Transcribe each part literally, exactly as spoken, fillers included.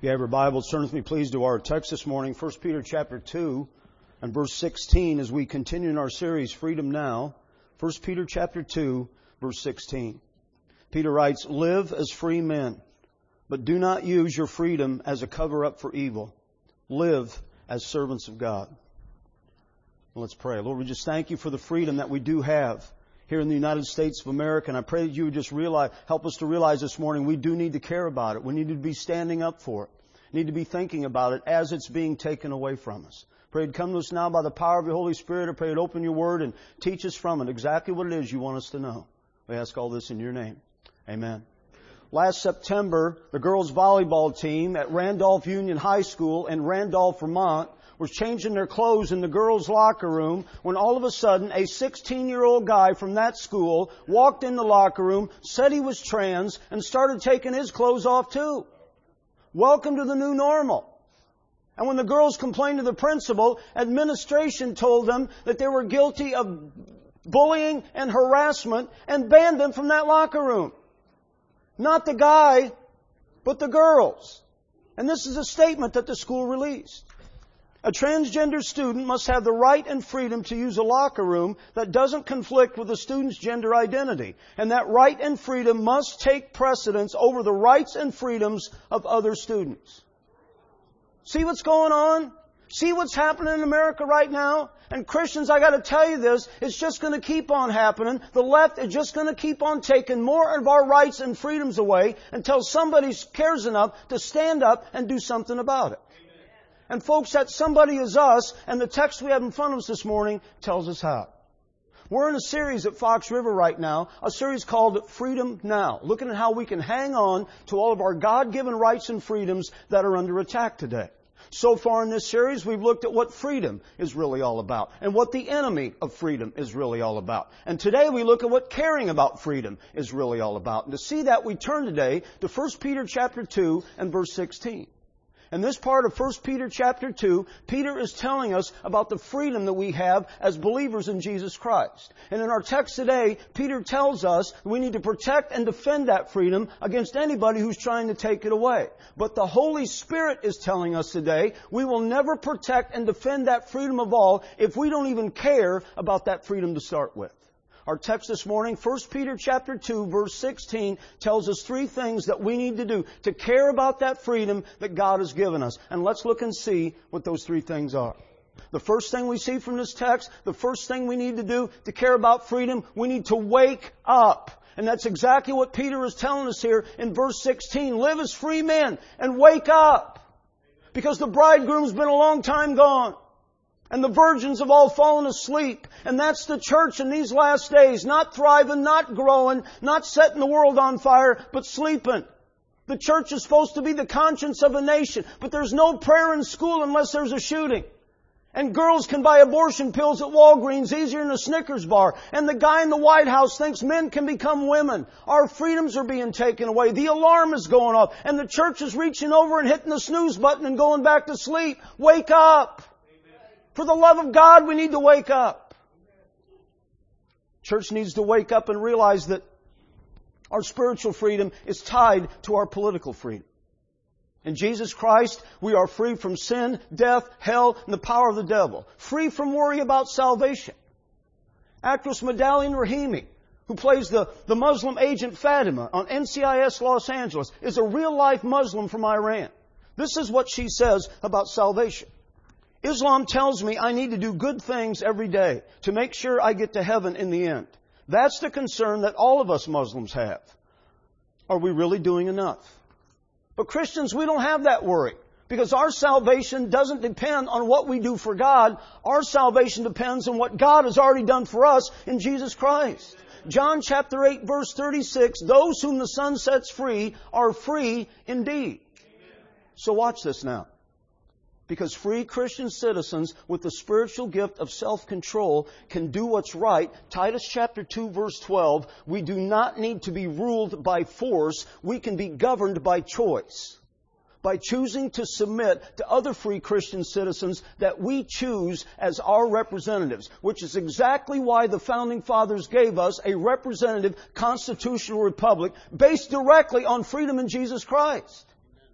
you have your Bibles, turn with me please to our text this morning, First Peter chapter two and verse sixteen, as we continue in our series, Freedom Now. First Peter chapter two, verse sixteen. Peter writes, "Live as free men, but do not use your freedom as a cover-up for evil. Live as servants of God." Let's pray. Lord, we just thank you for the freedom that we do have here in the United States of America. And I pray that you would just realize, help us to realize this morning we do need to care about it. We need to be standing up for it. We need to be thinking about it as it's being taken away from us. Pray it'd come to us now by the power of your Holy Spirit. I pray it'd open your word and teach us from it exactly what it is you want us to know. We ask all this in your name. Amen. Last September, the girls' volleyball team at Randolph Union High School in Randolph, Vermont, was changing their clothes in the girls' locker room when all of a sudden a sixteen-year-old guy from that school walked in the locker room, said he was trans, and started taking his clothes off too. Welcome to the new normal. And when the girls complained to the principal, administration told them that they were guilty of bullying and harassment and banned them from that locker room. Not the guy, but the girls. And this is a statement that the school released. A transgender student must have the right and freedom to use a locker room that doesn't conflict with the student's gender identity. And that right and freedom must take precedence over the rights and freedoms of other students. See what's going on? See what's happening in America right now? And Christians, I got to tell you this, it's just going to keep on happening. The left is just going to keep on taking more of our rights and freedoms away until somebody cares enough to stand up and do something about it. And folks, that somebody is us, and the text we have in front of us this morning tells us how. We're in a series at Fox River right now, a series called Freedom Now, looking at how we can hang on to all of our God-given rights and freedoms that are under attack today. So far in this series, we've looked at what freedom is really all about and what the enemy of freedom is really all about. And today we look at what caring about freedom is really all about. And to see that, we turn today to First Peter chapter two and verse sixteen. In this part of First Peter chapter two, Peter is telling us about the freedom that we have as believers in Jesus Christ. And in our text today, Peter tells us we need to protect and defend that freedom against anybody who's trying to take it away. But the Holy Spirit is telling us today we will never protect and defend that freedom of all if we don't even care about that freedom to start with. Our text this morning, First Peter chapter two, verse sixteen, tells us three things that we need to do to care about that freedom that God has given us. And let's look and see what those three things are. The first thing we see from this text, the first thing we need to do to care about freedom, we need to wake up. And that's exactly what Peter is telling us here in verse sixteen. Live as free men and wake up. Because the bridegroom's been a long time gone. And the virgins have all fallen asleep. And that's the church in these last days. Not thriving, not growing, not setting the world on fire, but sleeping. The church is supposed to be the conscience of a nation. But there's no prayer in school unless there's a shooting. And girls can buy abortion pills at Walgreens easier than a Snickers bar. And the guy in the White House thinks men can become women. Our freedoms are being taken away. The alarm is going off. And the church is reaching over and hitting the snooze button and going back to sleep. Wake up! For the love of God, we need to wake up. Church needs to wake up and realize that our spiritual freedom is tied to our political freedom. In Jesus Christ, we are free from sin, death, hell, and the power of the devil. Free from worry about salvation. Actress Medallion Rahimi, who plays the, the Muslim agent Fatima on N C I S Los Angeles, is a real-life Muslim from Iran. This is what she says about salvation. Islam tells me I need to do good things every day to make sure I get to heaven in the end. That's the concern that all of us Muslims have. Are we really doing enough? But Christians, we don't have that worry. Because our salvation doesn't depend on what we do for God. Our salvation depends on what God has already done for us in Jesus Christ. John chapter eight verse thirty-six, those whom the Son sets free are free indeed. So watch this now. Because free Christian citizens with the spiritual gift of self-control can do what's right. Titus chapter two verse twelve, we do not need to be ruled by force. We can be governed by choice. By choosing to submit to other free Christian citizens that we choose as our representatives. Which is exactly why the Founding Fathers gave us a representative constitutional republic based directly on freedom in Jesus Christ.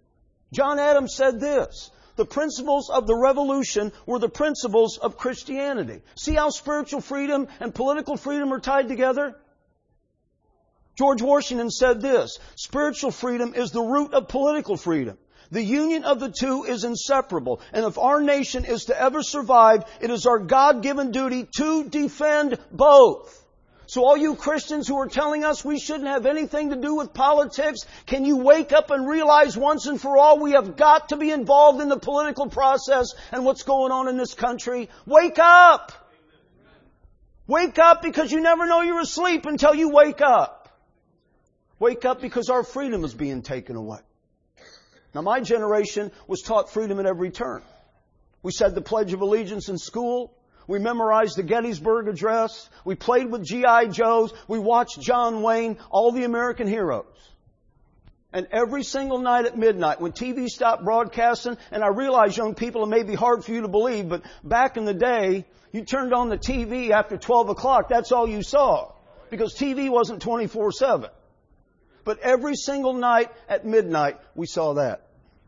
John Adams said this: the principles of the revolution were the principles of Christianity. See how spiritual freedom and political freedom are tied together? George Washington said this: spiritual freedom is the root of political freedom. The union of the two is inseparable. And if our nation is to ever survive, it is our God-given duty to defend both. So all you Christians who are telling us we shouldn't have anything to do with politics, can you wake up and realize once and for all we have got to be involved in the political process and what's going on in this country? Wake up! Wake up, because you never know you're asleep until you wake up. Wake up, because our freedom is being taken away. Now, my generation was taught freedom at every turn. We said the Pledge of Allegiance in school. We memorized the Gettysburg Address. We played with G I Joes. We watched John Wayne, all the American heroes. And every single night at midnight, when T V stopped broadcasting, and I realize, young people, it may be hard for you to believe, but back in the day, you turned on the T V after twelve o'clock, that's all you saw. Because T V wasn't twenty-four seven. But every single night at midnight, we saw that.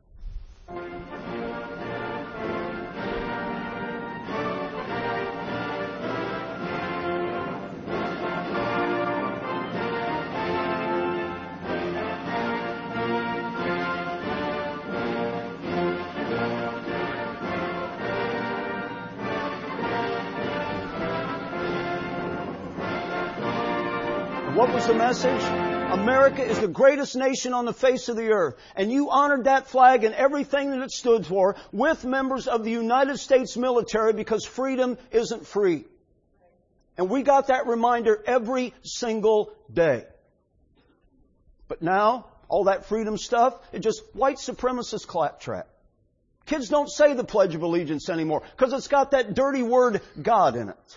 What was the message? America is the greatest nation on the face of the earth. And you honored that flag and everything that it stood for with members of the United States military, because freedom isn't free. And we got that reminder every single day. But now, all that freedom stuff, it's just white supremacist claptrap. Kids don't say the Pledge of Allegiance anymore because it's got that dirty word God in it.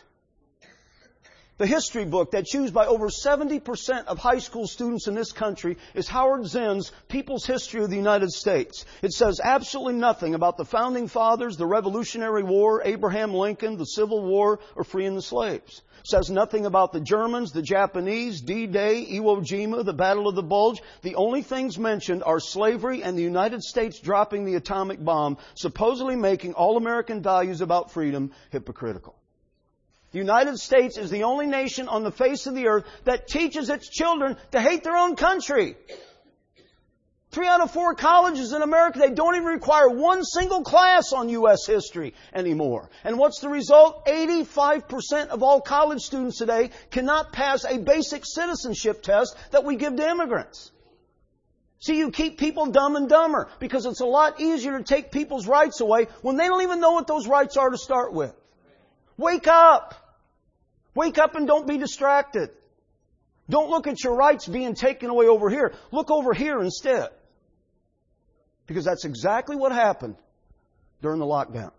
The history book that's used by over seventy percent of high school students in this country is Howard Zinn's People's History of the United States. It says absolutely nothing about the Founding Fathers, the Revolutionary War, Abraham Lincoln, the Civil War, or freeing the slaves. It says nothing about the Germans, the Japanese, D-Day, Iwo Jima, the Battle of the Bulge. The only things mentioned are slavery and the United States dropping the atomic bomb, supposedly making all American values about freedom hypocritical. The United States is the only nation on the face of the earth that teaches its children to hate their own country. Three out of four colleges in America, they don't even require one single class on U S history anymore. And what's the result? eighty-five percent of all college students today cannot pass a basic citizenship test that we give to immigrants. See, you keep people dumb and dumber because it's a lot easier to take people's rights away when they don't even know what those rights are to start with. Wake up! Wake up and don't be distracted. Don't look at your rights being taken away over here. Look over here instead. Because that's exactly what happened during the lockdown.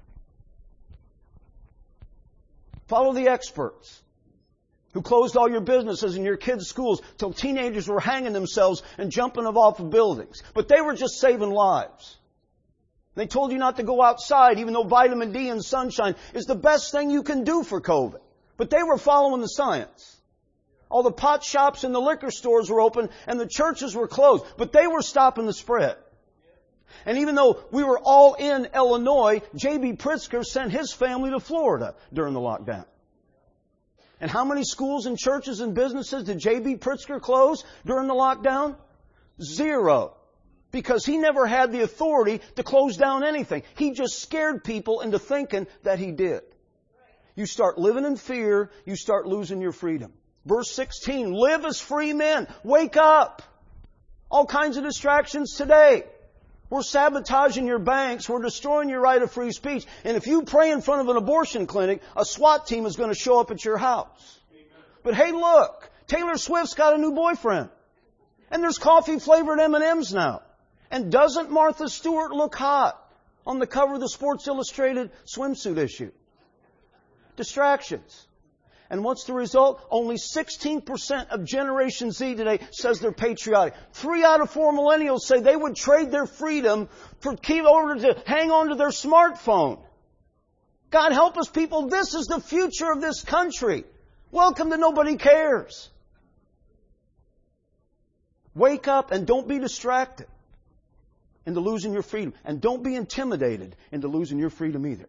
Follow the experts who closed all your businesses and your kids' schools till teenagers were hanging themselves and jumping off of buildings. But they were just saving lives. They told you not to go outside, even though vitamin D and sunshine is the best thing you can do for COVID. But they were following the science. All the pot shops and the liquor stores were open and the churches were closed. But they were stopping the spread. And even though we were all in Illinois, J B Pritzker sent his family to Florida during the lockdown. And how many schools and churches and businesses did J B Pritzker close during the lockdown? Zero. Because he never had the authority to close down anything. He just scared people into thinking that he did. You start living in fear, you start losing your freedom. Verse sixteen, live as free men. Wake up. All kinds of distractions today. We're sabotaging your banks. We're destroying your right of free speech. And if you pray in front of an abortion clinic, a SWAT team is going to show up at your house. But hey, look, Taylor Swift's got a new boyfriend. And there's coffee-flavored M and M's now. And doesn't Martha Stewart look hot on the cover of the Sports Illustrated swimsuit issue? Distractions. And what's the result? Only sixteen percent of Generation Z today says they're patriotic. Three out of four millennials say they would trade their freedom for keep order to hang on to their smartphone. God help us, people. This is the future of this country. Welcome to Nobody Cares. Wake up and don't be distracted. into losing your freedom. And don't be intimidated into losing your freedom either.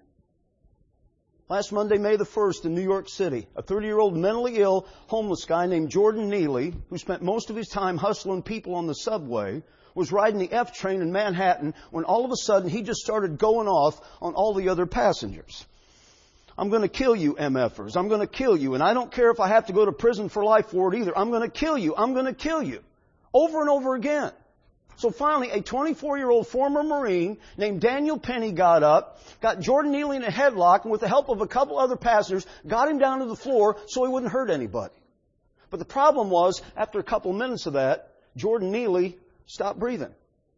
Last Monday, May the first, in New York City, a thirty-year-old mentally ill homeless guy named Jordan Neely, who spent most of his time hustling people on the subway, was riding the F train in Manhattan when all of a sudden he just started going off on all the other passengers. I'm going to kill you, M Fers. I'm going to kill you. And I don't care if I have to go to prison for life for it either. I'm going to kill you. I'm going to kill you. Over and over again. So finally, a twenty-four-year-old former Marine named Daniel Penny got up, got Jordan Neely in a headlock, and with the help of a couple other passengers, got him down to the floor so he wouldn't hurt anybody. But the problem was, after a couple minutes of that, Jordan Neely stopped breathing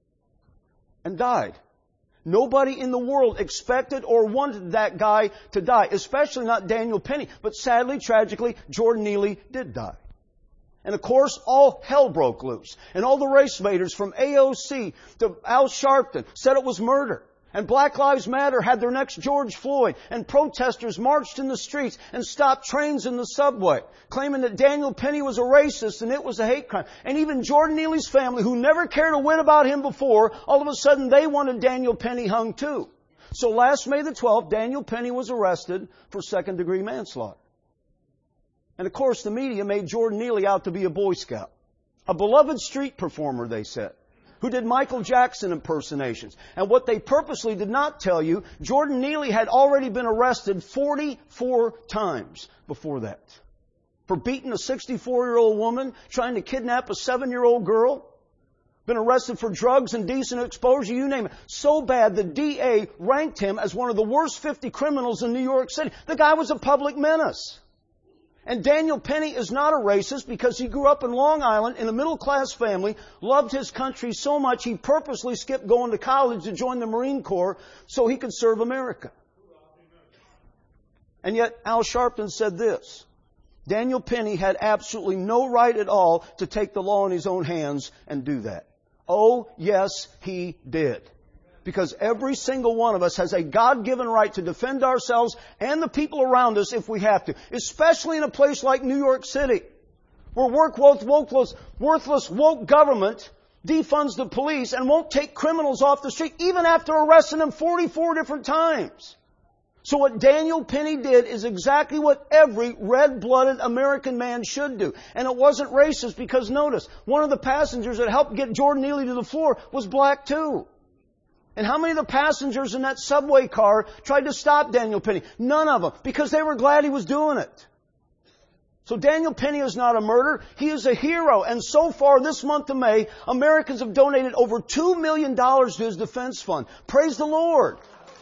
and died. Nobody in the world expected or wanted that guy to die, especially not Daniel Penny. But sadly, tragically, Jordan Neely did die. And of course, all hell broke loose. And all the race baiters from A O C to Al Sharpton said it was murder. And Black Lives Matter had their next George Floyd. And protesters marched in the streets and stopped trains in the subway, claiming that Daniel Penny was a racist and it was a hate crime. And even Jordan Neely's family, who never cared a whit about him before, all of a sudden they wanted Daniel Penny hung too. So last May the twelfth, Daniel Penny was arrested for second-degree manslaughter. And of course, the media made Jordan Neely out to be a Boy Scout. A beloved street performer, they said, who did Michael Jackson impersonations. And what they purposely did not tell you, Jordan Neely had already been arrested forty-four times before that. For beating a sixty-four-year-old woman, trying to kidnap a seven-year-old girl. Been arrested for drugs, indecent exposure, you name it. So bad, the D A ranked him as one of the worst fifty criminals in New York City. The guy was a public menace. And Daniel Penny is not a racist because he grew up in Long Island in a middle-class family, loved his country so much he purposely skipped going to college to join the Marine Corps so he could serve America. And yet Al Sharpton said this: Daniel Penny had absolutely no right at all to take the law in his own hands and do that. Oh, yes, he did. Because every single one of us has a God-given right to defend ourselves and the people around us if we have to. Especially in a place like New York City, where work, woke, wokeless, worthless, woke government defunds the police and won't take criminals off the street, even after arresting them forty-four different times. So what Daniel Penny did is exactly what every red-blooded American man should do. And it wasn't racist because, notice, one of the passengers that helped get Jordan Neely to the floor was black too. And how many of the passengers in that subway car tried to stop Daniel Penny? None of them, because they were glad he was doing it. So Daniel Penny is not a murderer. He is a hero. And so far this month of May, Americans have donated over two million dollars to his defense fund. Praise the Lord.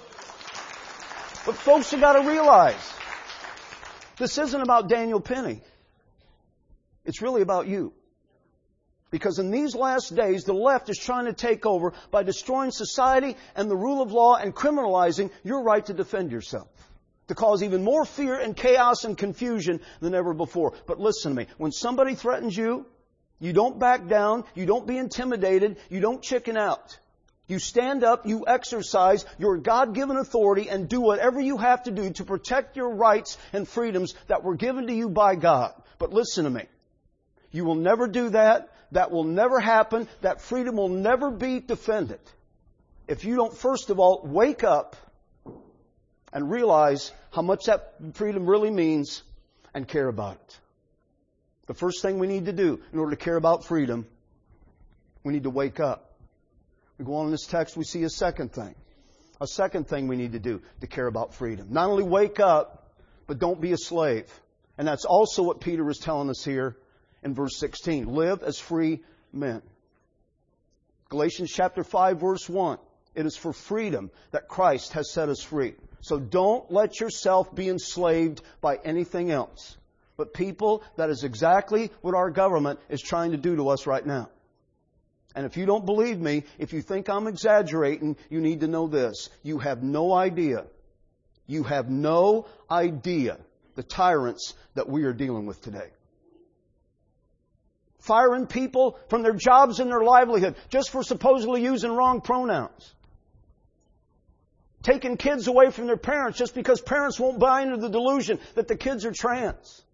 But folks have got to realize, this isn't about Daniel Penny. It's really about you. Because in these last days, the left is trying to take over by destroying society and the rule of law and criminalizing your right to defend yourself. To cause even more fear and chaos and confusion than ever before. But listen to me. When somebody threatens you, you don't back down, you don't be intimidated, you don't chicken out. You stand up, you exercise your God-given authority and do whatever you have to do to protect your rights and freedoms that were given to you by God. But listen to me. You will never do that. That will never happen. That freedom will never be defended if you don't, first of all, wake up and realize how much that freedom really means and care about it. The first thing we need to do in order to care about freedom, we need to wake up. We go on in this text, we see a second thing. A second thing we need to do to care about freedom. Not only wake up, but don't be a slave. And that's also what Peter is telling us here in verse sixteen. Live as free men. Galatians chapter five, verse one. It is for freedom that Christ has set us free. So don't let yourself be enslaved by anything else. But people, that is exactly what our government is trying to do to us right now. And if you don't believe me, if you think I'm exaggerating, you need to know this. You have no idea. You have no idea the tyrants that we are dealing with today. Firing people from their jobs and their livelihood just for supposedly using wrong pronouns. Taking kids away from their parents just because parents won't buy into the delusion that the kids are trans.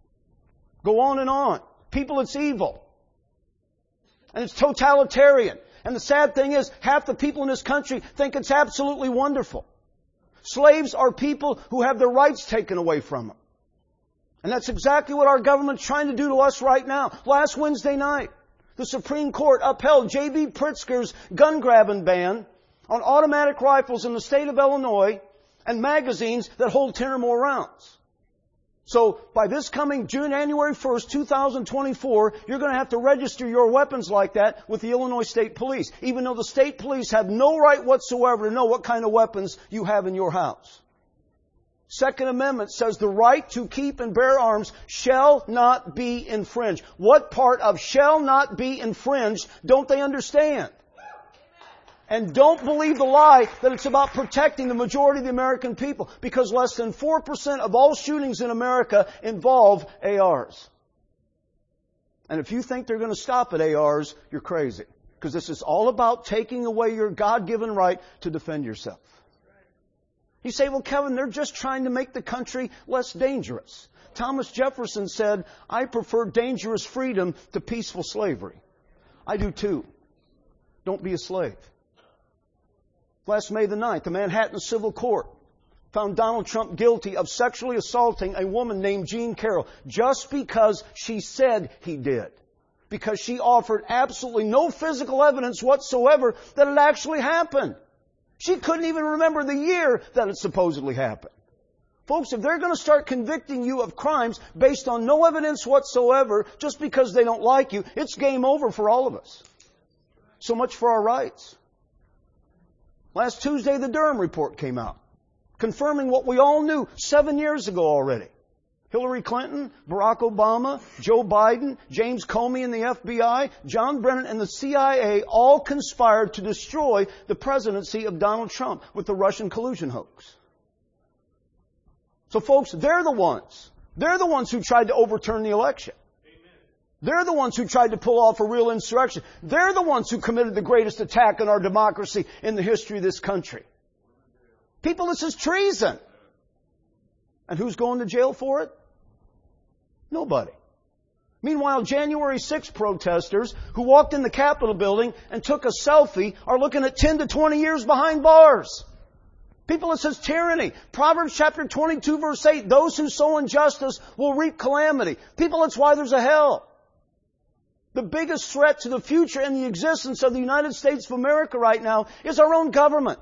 Go on and on. People, it's evil. And it's totalitarian. And the sad thing is, half the people in this country think it's absolutely wonderful. Slaves are people who have their rights taken away from them. And that's exactly what our government's trying to do to us right now. Last Wednesday night, the Supreme Court upheld J B Pritzker's gun-grabbing ban on automatic rifles in the state of Illinois and magazines that hold ten or more rounds. So by this coming June, January first, two thousand twenty-four, you're going to have to register your weapons like that with the Illinois State Police, even though the state police have no right whatsoever to know what kind of weapons you have in your house. Second Amendment says the right to keep and bear arms shall not be infringed. What part of shall not be infringed don't they understand? And don't believe the lie that it's about protecting the majority of the American people, because less than four percent of all shootings in America involve A Rs. And if you think they're going to stop at A Rs, you're crazy. Because this is all about taking away your God-given right to defend yourself. You say, well, Kevin, they're just trying to make the country less dangerous. Thomas Jefferson said, I prefer dangerous freedom to peaceful slavery. I do too. Don't be a slave. Last May the ninth, the Manhattan Civil Court found Donald Trump guilty of sexually assaulting a woman named Jean Carroll just because she said he did. Because she offered absolutely no physical evidence whatsoever that it actually happened. She couldn't even remember the year that it supposedly happened. Folks, if they're going to start convicting you of crimes based on no evidence whatsoever, just because they don't like you, it's game over for all of us. So much for our rights. Last Tuesday, the Durham report came out, confirming what we all knew seven years ago already. Hillary Clinton, Barack Obama, Joe Biden, James Comey and the F B I, John Brennan and the C I A all conspired to destroy the presidency of Donald Trump with the Russian collusion hoax. So folks, they're the ones. They're the ones who tried to overturn the election. They're the ones who tried to pull off a real insurrection. They're the ones who committed the greatest attack on our democracy in the history of this country. People, this is treason. And who's going to jail for it? Nobody. Meanwhile, January sixth protesters who walked in the Capitol building and took a selfie are looking at ten to twenty years behind bars. People, it says tyranny. Proverbs chapter twenty-two verse eight, those who sow injustice will reap calamity. People, that's why there's a hell. The biggest threat to the future and the existence of the United States of America right now is our own government.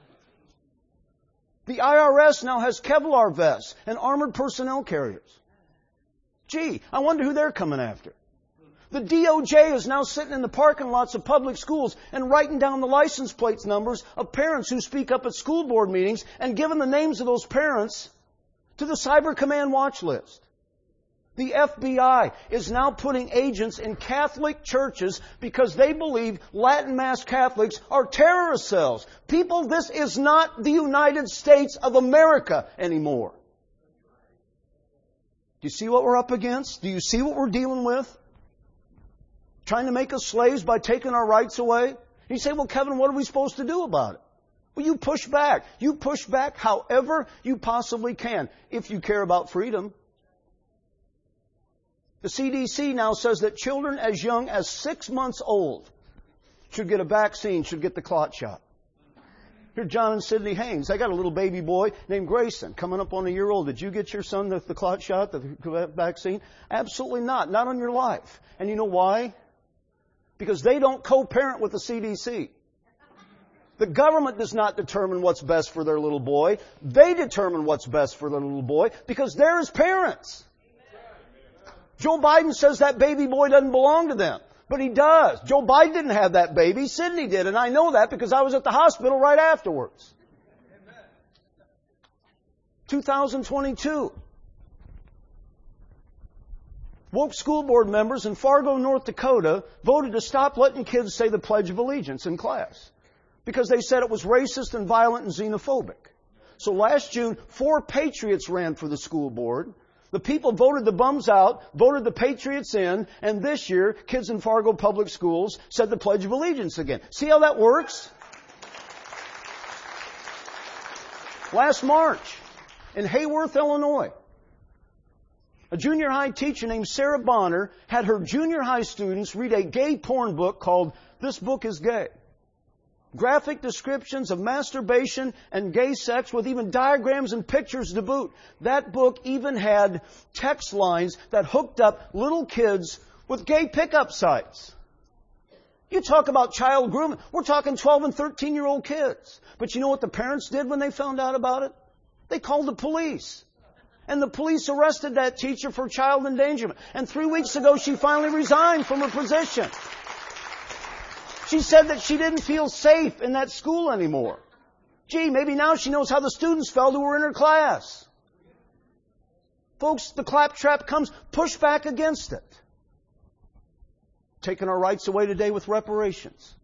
The I R S now has Kevlar vests and armored personnel carriers. Gee, I wonder who they're coming after. The D O J is now sitting in the parking lots of public schools and writing down the license plate numbers of parents who speak up at school board meetings and giving the names of those parents to the Cyber Command watch list. The F B I is now putting agents in Catholic churches because they believe Latin Mass Catholics are terrorist cells. People, this is not the United States of America anymore. Do you see what we're up against? Do you see what we're dealing with? Trying to make us slaves by taking our rights away? And you say, well, Kevin, what are we supposed to do about it? Well, you push back. You push back however you possibly can, if you care about freedom. The C D C now says that children as young as six months old should get a vaccine, should get the clot shot. Here, John and Sidney Haynes. They got a little baby boy named Grayson coming up on a year old. Did you get your son the, the clot shot, the vaccine? Absolutely not. Not on your life. And you know why? Because they don't co-parent with the C D C. The government does not determine what's best for their little boy. They determine what's best for their little boy because they're his parents. Joe Biden says that baby boy doesn't belong to them. But he does. Joe Biden didn't have that baby. Sidney did. And I know that because I was at the hospital right afterwards. two thousand twenty-two. Woke school board members in Fargo, North Dakota voted to stop letting kids say the Pledge of Allegiance in class because they said it was racist and violent and xenophobic. So last June, four patriots ran for the school board. The people voted the bums out, voted the patriots in, and this year, kids in Fargo Public Schools said the Pledge of Allegiance again. See how that works? Last March, in Hayworth, Illinois, A junior high teacher named Sarah Bonner had her junior high students read a gay porn book called This Book is Gay. Graphic descriptions of masturbation and gay sex with even diagrams and pictures to boot. That book even had text lines that hooked up little kids with gay pickup sites. You talk about child grooming. We're talking twelve and thirteen year old kids. But you know what the parents did when they found out about it? They called the police. And the police arrested that teacher for child endangerment. And three weeks ago, she finally resigned from her position. She said that she didn't feel safe in that school anymore. Gee, maybe now she knows how the students felt who were in her class. Folks, the claptrap comes, push back against it. Taking our rights away today with reparations.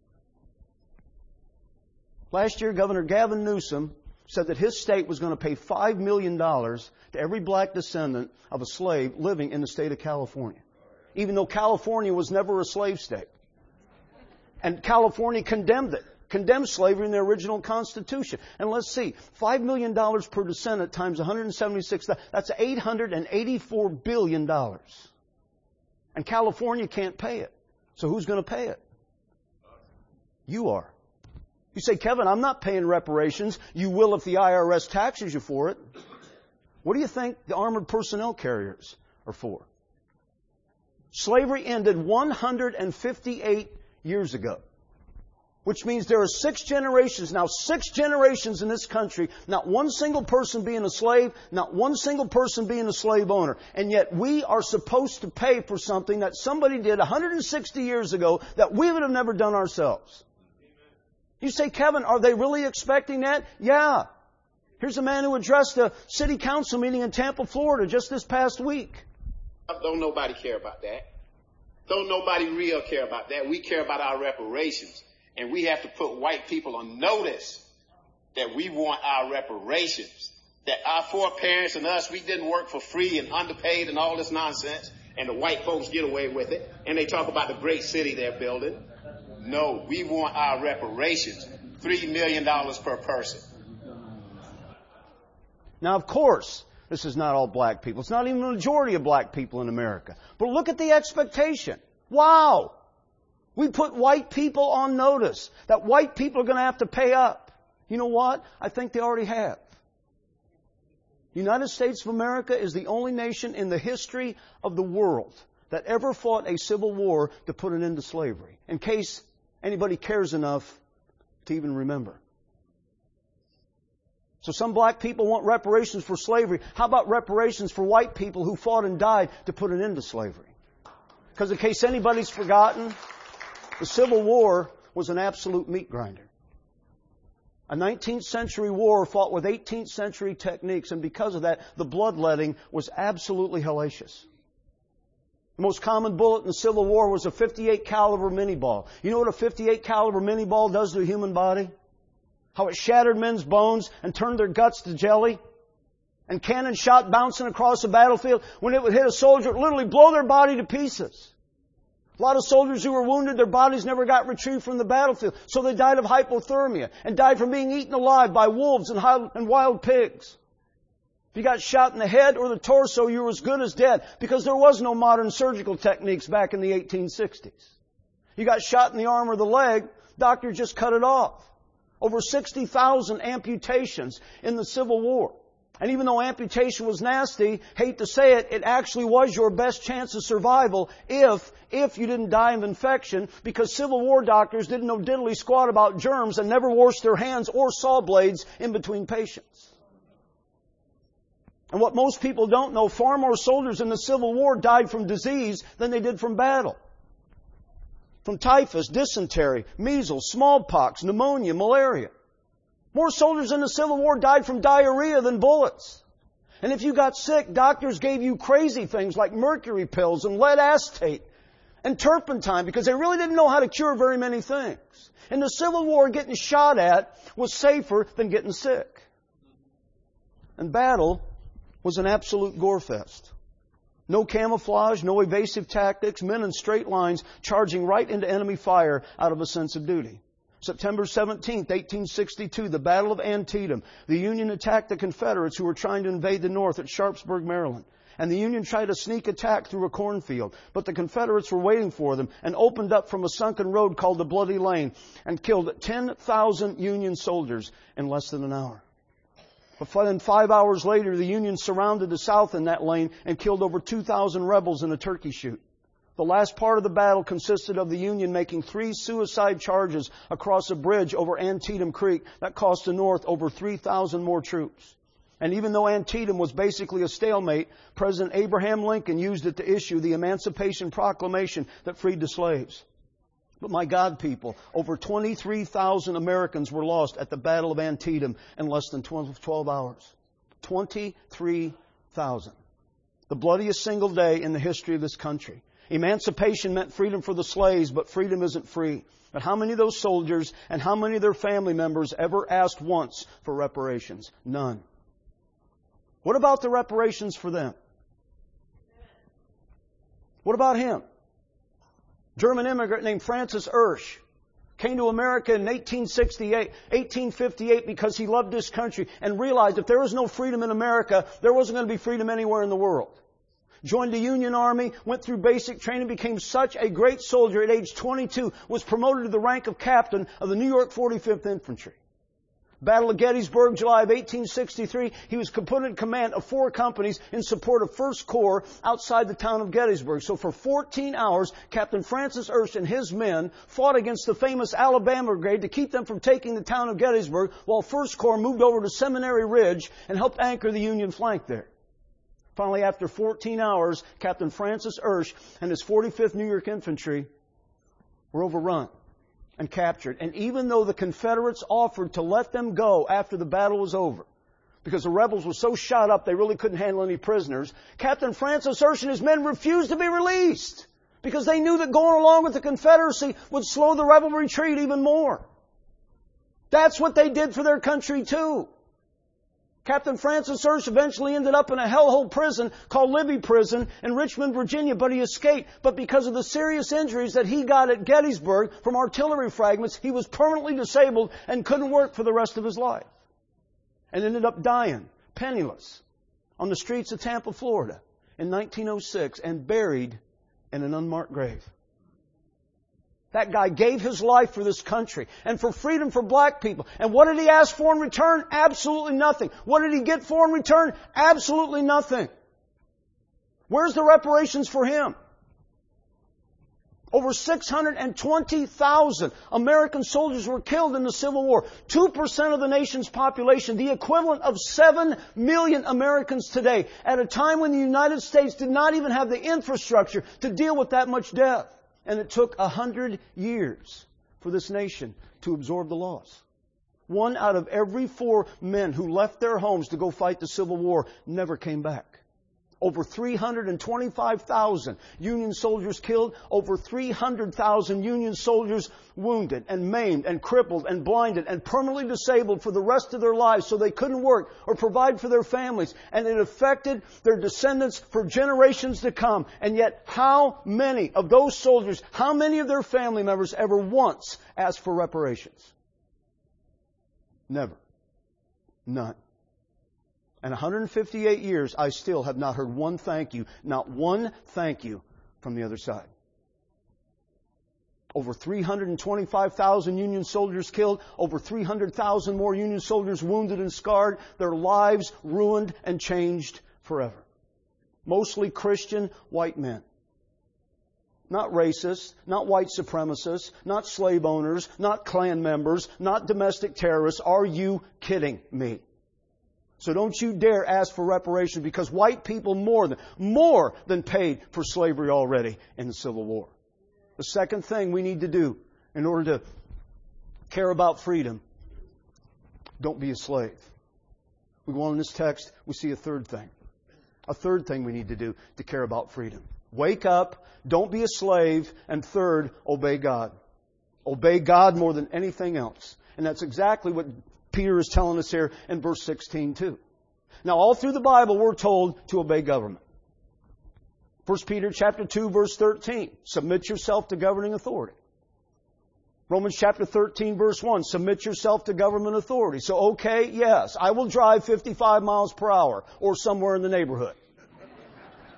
Last year, Governor Gavin Newsom said that his state was going to pay five million dollars to every black descendant of a slave living in the state of California. Even though California was never a slave state. And California condemned it. Condemned slavery in the original Constitution. And let's see, five million dollars per descendant times one hundred seventy-six thousand, that's eight hundred eighty-four billion dollars. And California can't pay it. So who's going to pay it? You are. You say, Kevin, I'm not paying reparations. You will if the I R S taxes you for it. What do you think the armored personnel carriers are for? Slavery ended one hundred fifty-eight years ago. Which means there are six generations, now six generations in this country, not one single person being a slave, not one single person being a slave owner. And yet we are supposed to pay for something that somebody did one hundred sixty years ago that we would have never done ourselves. You say, Kevin, are they really expecting that? Yeah. Here's a man who addressed a city council meeting in Tampa, Florida just this past week. Don't nobody care about that. Don't nobody real care about that. We care about our reparations. And we have to put white people on notice that we want our reparations. That our foreparents and us, we didn't work for free and underpaid and all this nonsense. And the white folks get away with it. And they talk about the great city they're building. No, we want our reparations. Three million dollars per person. Now, of course, this is not all black people. It's not even the majority of black people in America. But look at the expectation. Wow! We put white people on notice that white people are going to have to pay up. You know what? I think they already have. The United States of America is the only nation in the history of the world that ever fought a civil war to put an end to slavery. In case anybody cares enough to even remember. So some black people want reparations for slavery. How about reparations for white people who fought and died to put an end to slavery? Because in case anybody's forgotten, the Civil War was an absolute meat grinder. A nineteenth century war fought with eighteenth century techniques, and because of that, the bloodletting was absolutely hellacious. The most common bullet in the Civil War was a fifty-eight caliber mini ball. You know what a fifty-eight caliber mini ball does to a human body? How it shattered men's bones and turned their guts to jelly? And cannon shot bouncing across the battlefield, when it would hit a soldier, it would literally blow their body to pieces. A lot of soldiers who were wounded, their bodies never got retrieved from the battlefield. So they died of hypothermia and died from being eaten alive by wolves and wild pigs. If you got shot in the head or the torso, you were as good as dead, because there was no modern surgical techniques back in the eighteen sixties. You got shot in the arm or the leg, doctor just cut it off. Over sixty thousand amputations in the Civil War. And even though amputation was nasty, hate to say it, it actually was your best chance of survival if, if you didn't die of infection, because Civil War doctors didn't know diddly squat about germs and never washed their hands or saw blades in between patients. And what most people don't know, far more soldiers in the Civil War died from disease than they did from battle. From typhus, dysentery, measles, smallpox, pneumonia, malaria. More soldiers in the Civil War died from diarrhea than bullets. And if you got sick, doctors gave you crazy things like mercury pills and lead acetate and turpentine, because they really didn't know how to cure very many things. In the Civil War, getting shot at was safer than getting sick. And battle was an absolute gore fest. No camouflage, no evasive tactics, men in straight lines charging right into enemy fire out of a sense of duty. September seventeenth, eighteen sixty-two, the Battle of Antietam. The Union attacked the Confederates who were trying to invade the North at Sharpsburg, Maryland. and the Union tried to sneak attack through a cornfield. But the Confederates were waiting for them and opened up from a sunken road called the Bloody Lane and killed ten thousand Union soldiers in less than an hour. But then five hours later, the Union surrounded the South in that lane and killed over two thousand rebels in a turkey shoot. The last part of the battle consisted of the Union making three suicide charges across a bridge over Antietam Creek that cost the North over three thousand more troops. And even though Antietam was basically a stalemate, President Abraham Lincoln used it to issue the Emancipation Proclamation that freed the slaves. But my God, people, over twenty-three thousand Americans were lost at the Battle of Antietam in less than twelve hours. twenty-three thousand. The bloodiest single day in the history of this country. Emancipation meant freedom for the slaves, but freedom isn't free. But how many of those soldiers and how many of their family members ever asked once for reparations? None. What about the reparations for them? What about him? German immigrant named Francis Ursch came to America in eighteen sixty-eight, eighteen fifty-eight because he loved this country and realized if there was no freedom in America, there wasn't going to be freedom anywhere in the world. Joined the Union Army, went through basic training, became such a great soldier at age twenty-two, was promoted to the rank of captain of the New York forty-fifth Infantry. Battle of Gettysburg, July of eighteen sixty-three, he was put in command of four companies in support of First Corps outside the town of Gettysburg. So for fourteen hours, Captain Francis Ursch and his men fought against the famous Alabama Brigade to keep them from taking the town of Gettysburg, while First Corps moved over to Seminary Ridge and helped anchor the Union flank there. Finally, after fourteen hours, Captain Francis Ursch and his forty-fifth New York Infantry were overrun and captured. And even though the Confederates offered to let them go after the battle was over, because the rebels were so shot up they really couldn't handle any prisoners, Captain Francis Ursch and his men refused to be released because they knew that going along with the Confederacy would slow the rebel retreat even more. That's what they did for their country too. Captain Francis Ursch eventually ended up in a hellhole prison called Libby Prison in Richmond, Virginia, but he escaped. But because of the serious injuries that he got at Gettysburg from artillery fragments, he was permanently disabled and couldn't work for the rest of his life. And ended up dying, penniless, on the streets of Tampa, Florida in nineteen oh six and buried in an unmarked grave. That guy gave his life for this country and for freedom for black people. And what did he ask for in return? Absolutely nothing. What did he get for in return? Absolutely nothing. Where's the reparations for him? Over six hundred twenty thousand American soldiers were killed in the Civil War. two percent of the nation's population, the equivalent of seven million Americans today, at a time when the United States did not even have the infrastructure to deal with that much death. And it took a hundred years for this nation to absorb the loss. One out of every four men who left their homes to go fight the Civil War never came back. Over three hundred twenty-five thousand Union soldiers killed, over three hundred thousand Union soldiers wounded and maimed and crippled and blinded and permanently disabled for the rest of their lives so they couldn't work or provide for their families. And it affected their descendants for generations to come. And yet, how many of those soldiers, how many of their family members ever once asked for reparations? Never. None. And one hundred fifty-eight years, I still have not heard one thank you, not one thank you from the other side. Over three hundred twenty-five thousand Union soldiers killed, over three hundred thousand more Union soldiers wounded and scarred, their lives ruined and changed forever. Mostly Christian white men. Not racists, not white supremacists, not slave owners, not Klan members, not domestic terrorists. Are you kidding me? So don't you dare ask for reparations because white people more than, more than paid for slavery already in the Civil War. The second thing we need to do in order to care about freedom, don't be a slave. We go on in this text, we see a third thing. A third thing we need to do to care about freedom. Wake up, don't be a slave, and third, obey God. Obey God more than anything else. And that's exactly what Peter is telling us here in verse sixteen too. Now, all through the Bible, we're told to obey government. First Peter chapter two, verse thirteen, submit yourself to governing authority. Romans chapter thirteen, verse one, submit yourself to government authority. So, okay, yes, I will drive fifty-five miles per hour or somewhere in the neighborhood.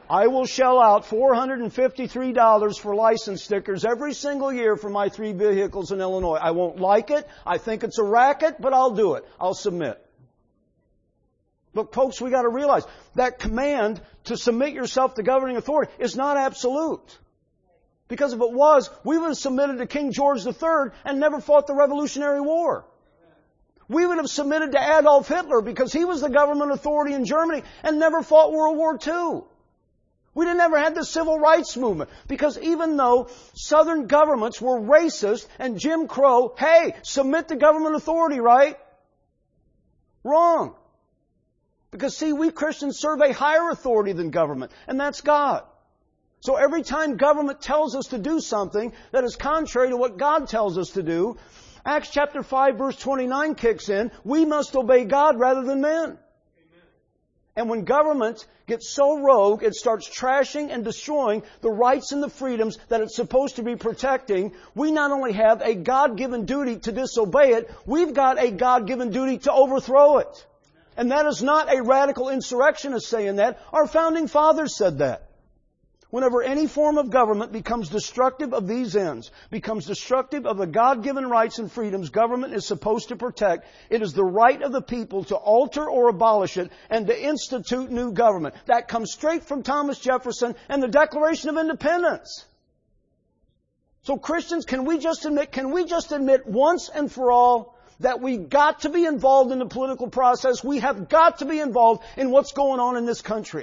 I will shell out four hundred fifty-three dollars for license stickers every single year for my three vehicles in Illinois. I won't like it. I think it's a racket, but I'll do it. I'll submit. But folks, we got to realize that command to submit yourself to governing authority is not absolute. Because if it was, we would have submitted to King George the Third and never fought the Revolutionary War. We would have submitted to Adolf Hitler because he was the government authority in Germany and never fought World War Two. We'd have never had the civil rights movement because even though Southern governments were racist and Jim Crow, hey, submit to government authority, right? Wrong. Because see, we Christians serve a higher authority than government, and that's God. So every time government tells us to do something that is contrary to what God tells us to do, Acts chapter five verse twenty-nine kicks in. We must obey God rather than men. Amen. And when government gets so rogue, it starts trashing and destroying the rights and the freedoms that it's supposed to be protecting, we not only have a God-given duty to disobey it, we've got a God-given duty to overthrow it. And that is not a radical insurrectionist saying that. Our founding fathers said that. Whenever any form of government becomes destructive of these ends, becomes destructive of the God-given rights and freedoms government is supposed to protect, it is the right of the people to alter or abolish it and to institute new government. That comes straight from Thomas Jefferson and the Declaration of Independence. So Christians, can we just admit, can we just admit once and for all that we got to be involved in the political process? We have got to be involved in what's going on in this country.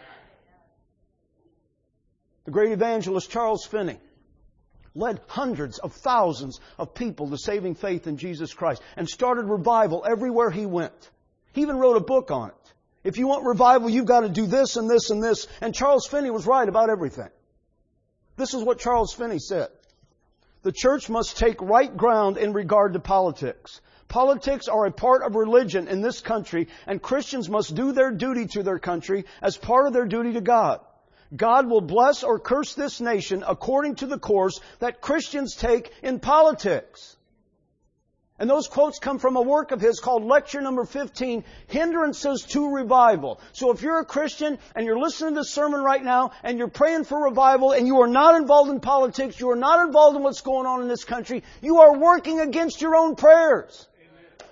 The great evangelist Charles Finney led hundreds of thousands of people to saving faith in Jesus Christ and started revival everywhere he went. He even wrote a book on it. If you want revival, you've got to do this and this and this. And Charles Finney was right about everything. This is what Charles Finney said. The church must take right ground in regard to politics. Politics are a part of religion in this country, and Christians must do their duty to their country as part of their duty to God. God will bless or curse this nation according to the course that Christians take in politics. And those quotes come from a work of his called Lecture Number fifteen, Hindrances to Revival. So if you're a Christian and you're listening to this sermon right now and you're praying for revival and you are not involved in politics, you are not involved in what's going on in this country, you are working against your own prayers. Amen.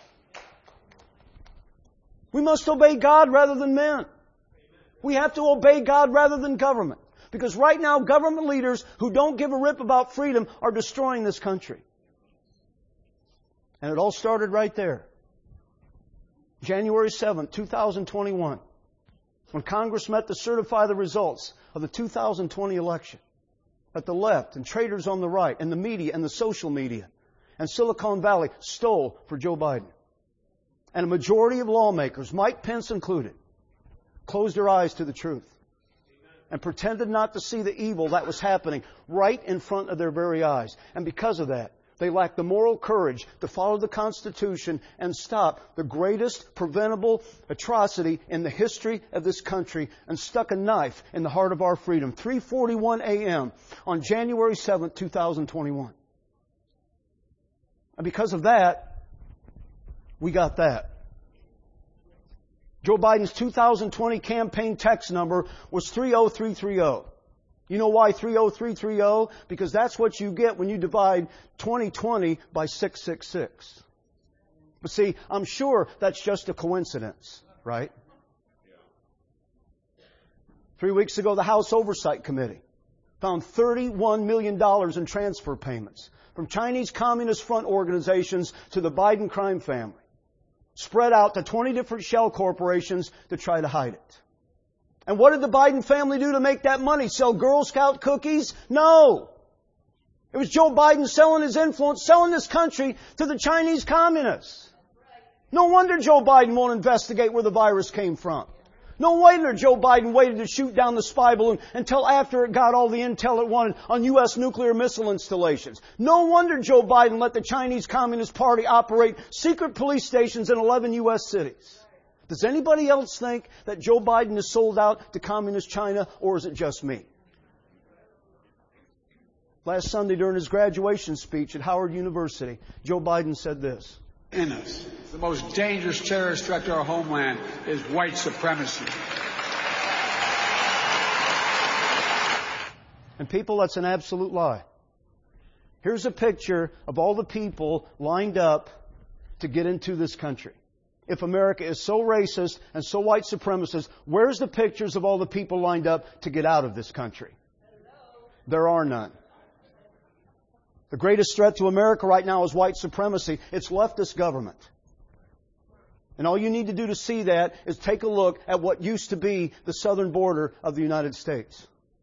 We must obey God rather than men. We have to obey God rather than government. Because right now, government leaders who don't give a rip about freedom are destroying this country. And it all started right there. January seventh, twenty twenty-one. When Congress met to certify the results of the two thousand twenty election. That the left and traitors on the right and the media and the social media and Silicon Valley stole for Joe Biden. And a majority of lawmakers, Mike Pence included, closed their eyes to the truth and pretended not to see the evil that was happening right in front of their very eyes. And because of that, they lacked the moral courage to follow the Constitution and stop the greatest preventable atrocity in the history of this country and stuck a knife in the heart of our freedom. three forty-one a.m. on January seventh, twenty twenty-one. And because of that, we got that. Joe Biden's two thousand twenty campaign text number was three oh three three oh. You know why three oh three three oh? Because that's what you get when you divide twenty twenty by six six six. But see, I'm sure that's just a coincidence, right? Three weeks ago, the House Oversight Committee found thirty-one million dollars in transfer payments from Chinese Communist Front organizations to the Biden crime family, spread out to twenty different shell corporations to try to hide it. And what did the Biden family do to make that money? Sell Girl Scout cookies? No. It was Joe Biden selling his influence, selling this country to the Chinese communists. No wonder Joe Biden won't investigate where the virus came from. No wonder Joe Biden waited to shoot down the spy balloon until after it got all the intel it wanted on U S nuclear missile installations. No wonder Joe Biden let the Chinese Communist Party operate secret police stations in eleven U S cities. Does anybody else think that Joe Biden is sold out to communist China, or is it just me? Last Sunday during his graduation speech at Howard University, Joe Biden said this. In us. The most dangerous terrorist threat to our homeland is white supremacy. And people, that's an absolute lie. Here's a picture of all the people lined up to get into this country. If America is so racist and so white supremacist, where's the pictures of all the people lined up to get out of this country? There are none. The greatest threat to America right now is white supremacy. It's leftist government. And all you need to do to see that is take a look at what used to be the southern border of the United States.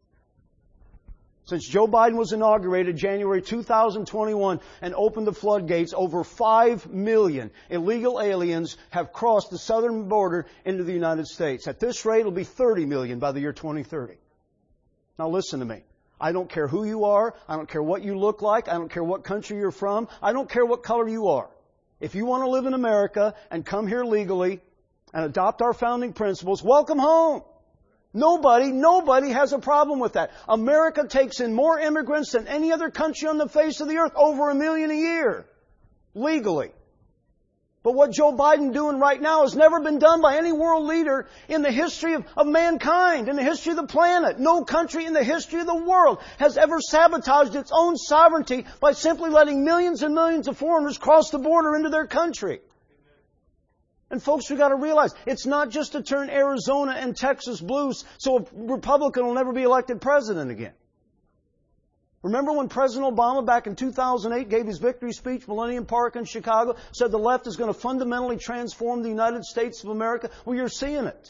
Since Joe Biden was inaugurated January two thousand twenty-one and opened the floodgates, over five million illegal aliens have crossed the southern border into the United States. At this rate, it'll be thirty million by the year twenty thirty. Now listen to me. I don't care who you are. I don't care what you look like. I don't care what country you're from. I don't care what color you are. If you want to live in America and come here legally and adopt our founding principles, welcome home. Nobody, nobody has a problem with that. America takes in more immigrants than any other country on the face of the earth, over a million a year, legally. But what Joe Biden doing right now has never been done by any world leader in the history of, of mankind, in the history of the planet. No country in the history of the world has ever sabotaged its own sovereignty by simply letting millions and millions of foreigners cross the border into their country. And folks, we've got to realize, it's not just to turn Arizona and Texas blue so a Republican will never be elected president again. Remember when President Obama back in two thousand eight gave his victory speech, Millennium Park in Chicago, said the left is going to fundamentally transform the United States of America? Well, you're seeing it.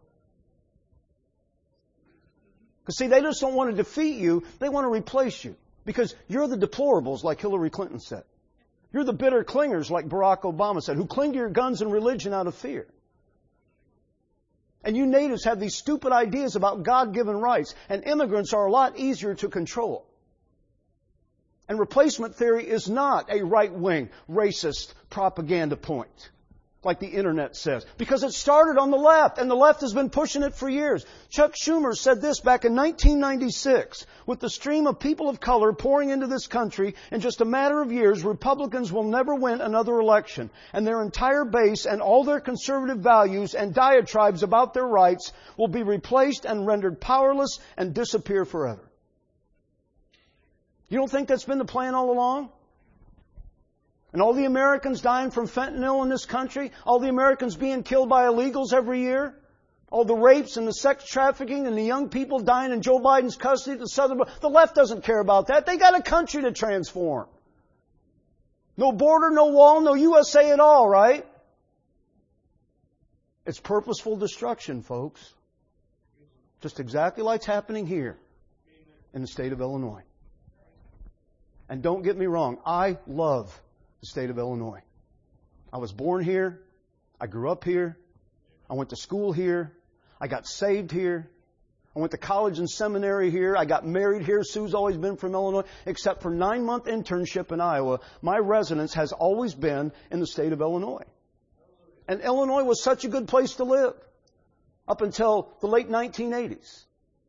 Because see, they just don't want to defeat you, they want to replace you. Because you're the deplorables, like Hillary Clinton said. You're the bitter clingers, like Barack Obama said, who cling to your guns and religion out of fear. And you natives have these stupid ideas about God-given rights, and immigrants are a lot easier to control. And replacement theory is not a right-wing, racist propaganda point, like the Internet says, because it started on the left, and the left has been pushing it for years. Chuck Schumer said this back in nineteen ninety-six. With the stream of people of color pouring into this country, in just a matter of years, Republicans will never win another election, and their entire base and all their conservative values and diatribes about their rights will be replaced and rendered powerless and disappear forever. You don't think that's been the plan all along? And all the Americans dying from fentanyl in this country, all the Americans being killed by illegals every year, all the rapes and the sex trafficking and the young people dying in Joe Biden's custody at the southern border. The left doesn't care about that. They got a country to transform. No border, no wall, no U S A at all, right? It's purposeful destruction, folks. Just exactly like it's happening here in the state of Illinois. And don't get me wrong, I love the state of Illinois. I was born here. I grew up here. I went to school here. I got saved here. I went to college and seminary here. I got married here. Sue's always been from Illinois. Except for a nine-month internship in Iowa, my residence has always been in the state of Illinois. And Illinois was such a good place to live up until the late nineteen eighties.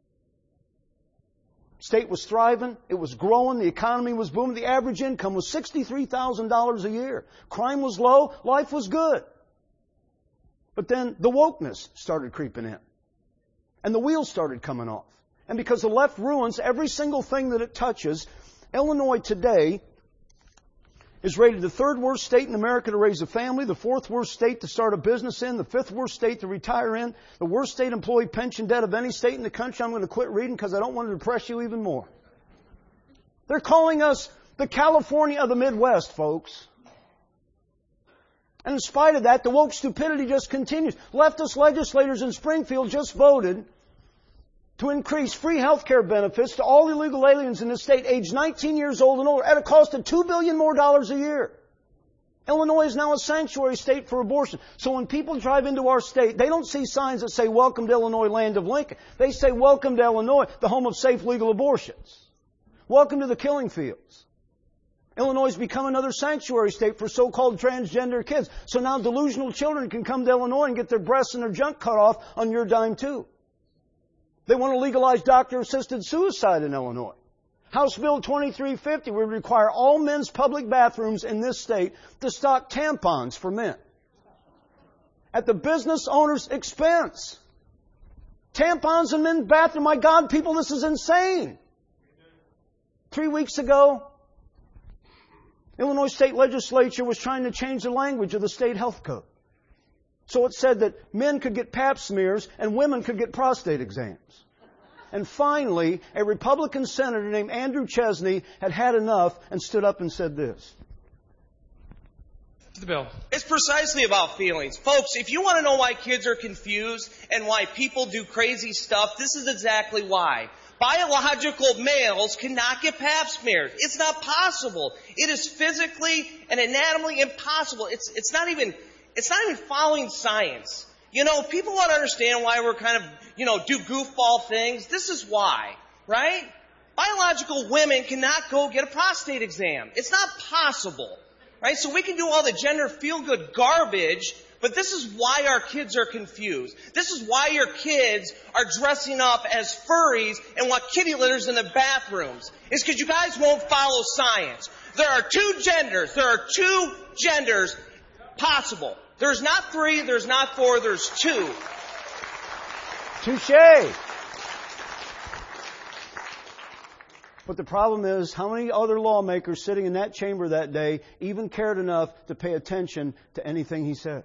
State was thriving. It was growing. The economy was booming. The average income was sixty-three thousand dollars a year. Crime was low. Life was good. But then the wokeness started creeping in. And the wheels started coming off. And because the left ruins every single thing that it touches, Illinois today is rated the third worst state in America to raise a family, the fourth worst state to start a business in, the fifth worst state to retire in, the worst state employee pension debt of any state in the country. I'm going to quit reading because I don't want to depress you even more. They're calling us the California of the Midwest, folks. And in spite of that, the woke stupidity just continues. Leftist legislators in Springfield just voted to increase free health care benefits to all illegal aliens in the state aged nineteen years old and older at a cost of two billion dollars more dollars a year. Illinois is now a sanctuary state for abortion. So when people drive into our state, they don't see signs that say, "Welcome to Illinois, land of Lincoln." They say, "Welcome to Illinois, the home of safe legal abortions. Welcome to the killing fields." Illinois has become another sanctuary state for so-called transgender kids. So now delusional children can come to Illinois and get their breasts and their junk cut off on your dime too. They want to legalize doctor-assisted suicide in Illinois. House Bill twenty-three fifty would require all men's public bathrooms in this state to stock tampons for men. At the business owner's expense. Tampons in men's bathrooms. My God, people, this is insane. Three weeks ago, Illinois State Legislature was trying to change the language of the state health code. So it said that men could get pap smears and women could get prostate exams. And finally, a Republican senator named Andrew Chesney had had enough and stood up and said this. To the bill. It's precisely about feelings. Folks, if you want to know why kids are confused and why people do crazy stuff, this is exactly why. Biological males cannot get pap smears. It's not possible. It is physically and anatomically impossible. It's, it's not even, it's not even following science. You know, people want to understand why we're kind of, you know, do goofball things. This is why, right? Biological women cannot go get a prostate exam. It's not possible, right? So we can do all the gender feel-good garbage, but this is why our kids are confused. This is why your kids are dressing up as furries and want kitty litters in the bathrooms. It's because you guys won't follow science. There are two genders. There are two genders possible. There's not three, there's not four, there's two. Touché. But the problem is, how many other lawmakers sitting in that chamber that day even cared enough to pay attention to anything he said?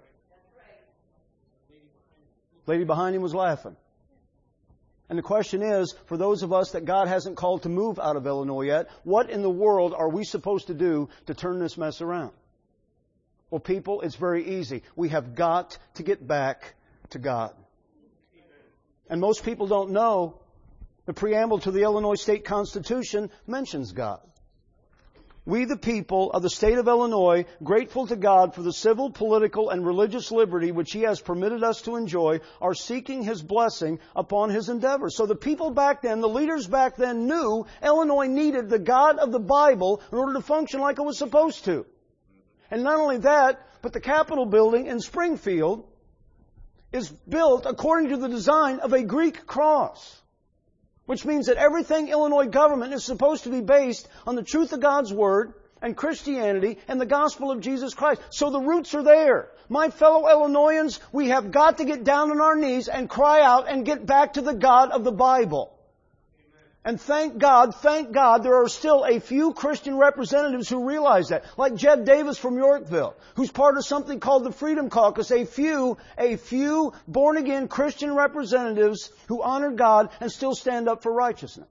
Lady behind him was laughing. And the question is, for those of us that God hasn't called to move out of Illinois yet, what in the world are we supposed to do to turn this mess around? Well, people, it's very easy. We have got to get back to God. And most people don't know the preamble to the Illinois State Constitution mentions God. We, the people of the state of Illinois, grateful to God for the civil, political, and religious liberty which He has permitted us to enjoy, are seeking His blessing upon His endeavors. So the people back then, the leaders back then knew Illinois needed the God of the Bible in order to function like it was supposed to. And not only that, but the Capitol building in Springfield is built according to the design of a Greek cross. Which means that everything Illinois government is supposed to be based on the truth of God's Word and Christianity and the gospel of Jesus Christ. So the roots are there. My fellow Illinoisans, we have got to get down on our knees and cry out and get back to the God of the Bible. And thank God, thank God, there are still a few Christian representatives who realize that. Like Jed Davis from Yorkville, who's part of something called the Freedom Caucus. A few, a few born-again Christian representatives who honor God and still stand up for righteousness.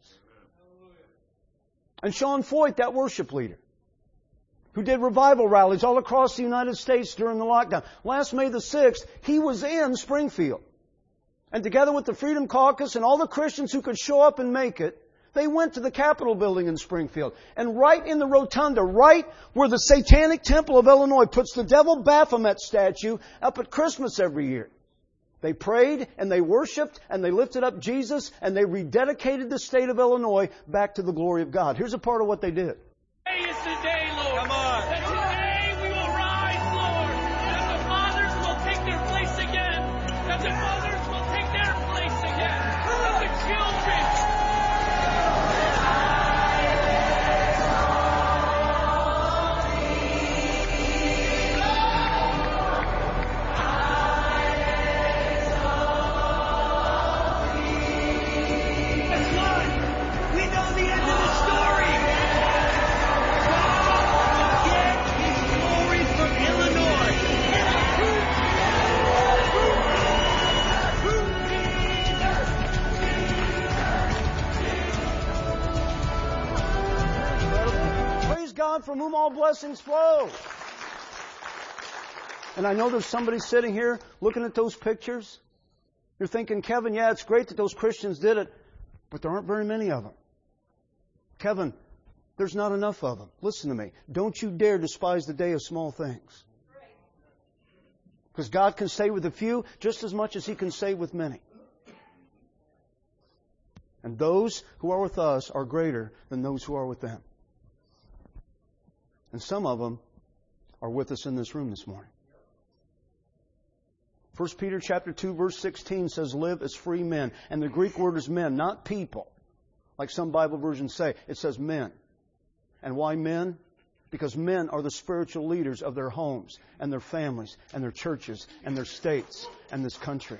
And Sean Foyt, that worship leader, who did revival rallies all across the United States during the lockdown. Last May the sixth, he was in Springfield. And together with the Freedom Caucus and all the Christians who could show up and make it, they went to the Capitol building in Springfield. And right in the rotunda, right where the Satanic Temple of Illinois puts the Devil Baphomet statue up at Christmas every year, they prayed and they worshiped and they lifted up Jesus and they rededicated the state of Illinois back to the glory of God. Here's a part of what they did. Today is the day, Lord. Come on. That today we will rise, Lord. That the fathers will take their place again. That the mothers will take their place again. That the children... From whom all blessings flow. And I know there's somebody sitting here looking at those pictures. You're thinking, Kevin, yeah, it's great that those Christians did it, but there aren't very many of them. Kevin, there's not enough of them. Listen to me. Don't you dare despise the day of small things. Because God can stay with a few just as much as He can stay with many. And those who are with us are greater than those who are with them. And some of them are with us in this room this morning. First Peter chapter two, verse sixteen says, live as free men. And the Greek word is men, not people. Like some Bible versions say, it says men. And why men? Because men are the spiritual leaders of their homes and their families and their churches and their states and this country.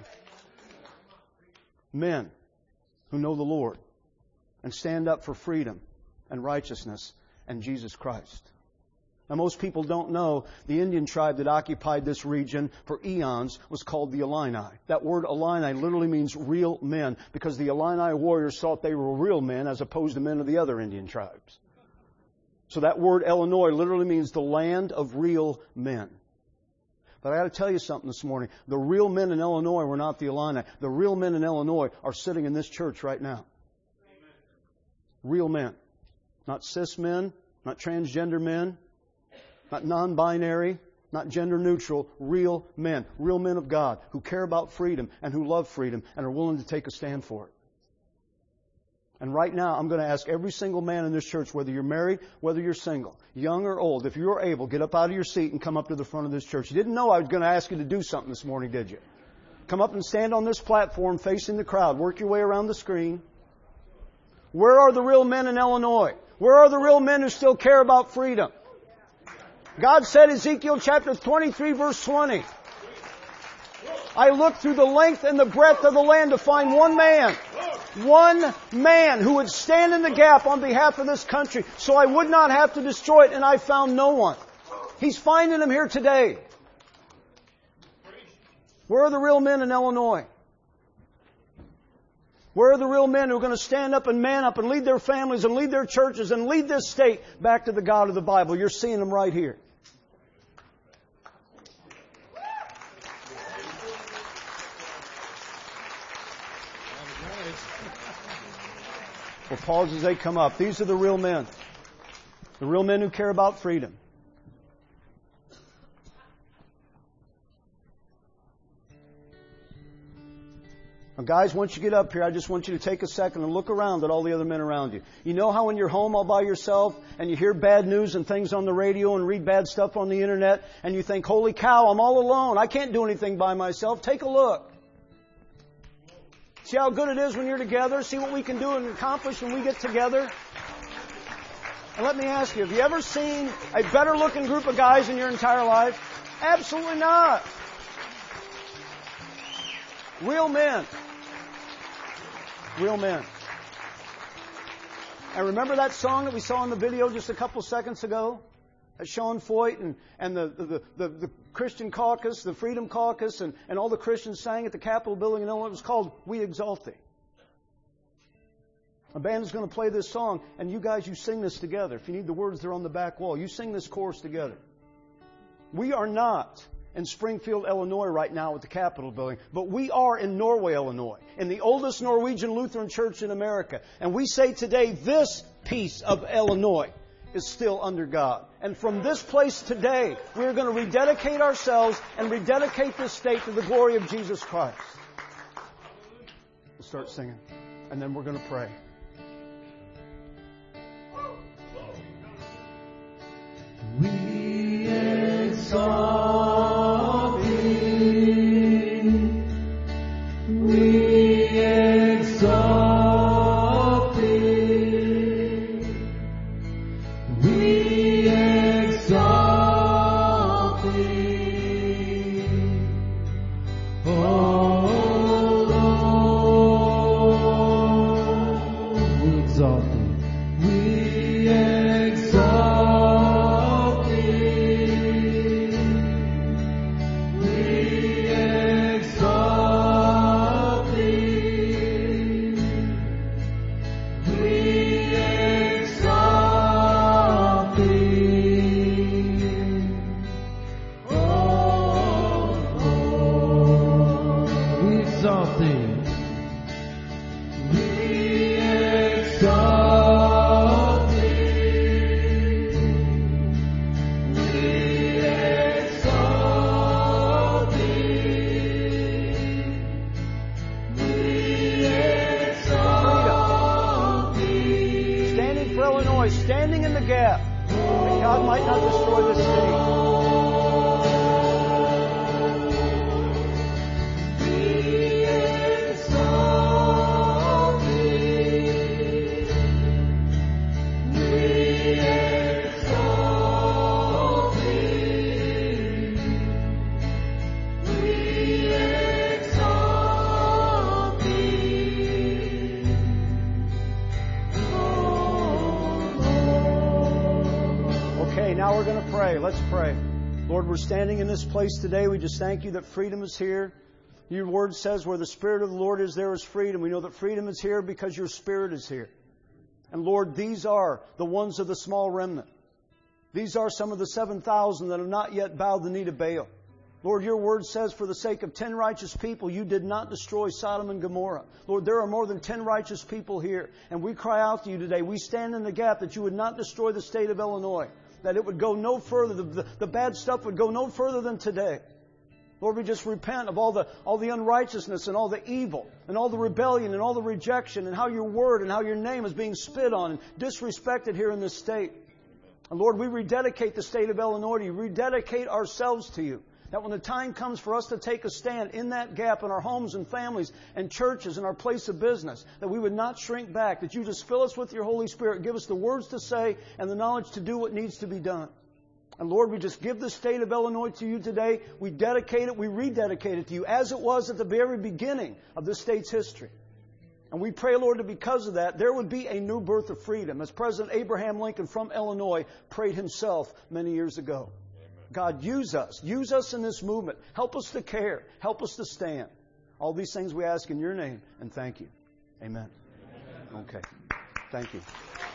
Men who know the Lord and stand up for freedom and righteousness and Jesus Christ. Now, most people don't know the Indian tribe that occupied this region for eons was called the Illini. That word Illini literally means real men, because the Illini warriors thought they were real men as opposed to men of the other Indian tribes. So that word Illinois literally means the land of real men. But I got to tell you something this morning. The real men in Illinois were not the Illini. The real men in Illinois are sitting in this church right now. Amen. Real men. Not cis men, not transgender men, not non-binary, not gender neutral, real men. Real men of God who care about freedom and who love freedom and are willing to take a stand for it. And right now, I'm going to ask every single man in this church, whether you're married, whether you're single, young or old, if you're able, get up out of your seat and come up to the front of this church. You didn't know I was going to ask you to do something this morning, did you? Come up and stand on this platform facing the crowd. Work your way around the screen. Where are the real men in Illinois? Where are the real men who still care about freedom? God said, Ezekiel chapter twenty-three, verse twenty, I looked through the length and the breadth of the land to find one man, one man who would stand in the gap on behalf of this country so I would not have to destroy it, and I found no one. He's finding them here today. Where are the real men in Illinois? Where are the real men who are going to stand up and man up and lead their families and lead their churches and lead this state back to the God of the Bible? You're seeing them right here. We'll pause as they come up. These are the real men. The real men who care about freedom. Now, guys, once you get up here, I just want you to take a second and look around at all the other men around you. You know how when you're home all by yourself and you hear bad news and things on the radio and read bad stuff on the internet and you think, holy cow, I'm all alone. I can't do anything by myself. Take a look. See how good it is when you're together? See what we can do and accomplish when we get together? And let me ask you, have you ever seen a better looking group of guys in your entire life? Absolutely not. Real men. Real men. And remember that song that we saw in the video just a couple seconds ago? That Sean Foyt and, and the, the, the, the Christian Caucus, the Freedom Caucus, and, and all the Christians sang at the Capitol building in Illinois. It was called We Exalt Thee. A band is going to play this song, and you guys, you sing this together. If you need the words, they're on the back wall. You sing this chorus together. We are not in Springfield, Illinois right now at the Capitol building, but we are in Norway, Illinois, in the oldest Norwegian Lutheran church in America. And we say today, this piece of Illinois is still under God. And from this place today, we are going to rededicate ourselves and rededicate this state to the glory of Jesus Christ. We'll start singing, and then we're going to pray. We exalt Thee. We exalt Thee. We exalt Thee. Oh Lord, we exalt Thee. We exalt Thee. We exalt Thee. We exalt Thee. Oh Lord, we exalt Thee. We exalt Thee. We exalt Thee. We exalt Thee. Standing for Illinois, standing in the gap, that God might not destroy this city. We exalt Thee. We exalt Thee. We exalt Thee. Oh Okay, now we're going to pray. Let's pray. Lord, we're standing in this place today. We just thank you that freedom is here. Your word says where the Spirit of the Lord is, there is freedom. We know that freedom is here because your Spirit is here. And Lord, these are the ones of the small remnant. These are some of the seven thousand that have not yet bowed the knee to Baal. Lord, your word says for the sake of ten righteous people, you did not destroy Sodom and Gomorrah. Lord, there are more than ten righteous people here. And we cry out to you today. We stand in the gap that you would not destroy the state of Illinois. That it would go no further. The, the, the bad stuff would go no further than today. Lord, we just repent of all the all the unrighteousness and all the evil and all the rebellion and all the rejection and how your word and how your name is being spit on and disrespected here in this state. And Lord, we rededicate the state of Illinois to you. Rededicate ourselves to you. That when the time comes for us to take a stand in that gap in our homes and families and churches and our place of business, that we would not shrink back, that you just fill us with your Holy Spirit, give us the words to say and the knowledge to do what needs to be done. And Lord, we just give the state of Illinois to you today. We dedicate it, we rededicate it to you as it was at the very beginning of this state's history. And we pray, Lord, that because of that, there would be a new birth of freedom, as President Abraham Lincoln from Illinois prayed himself many years ago. Amen. God, use us. Use us in this movement. Help us to care. Help us to stand. All these things we ask in your name, and thank you. Amen. Amen. Okay. Thank you.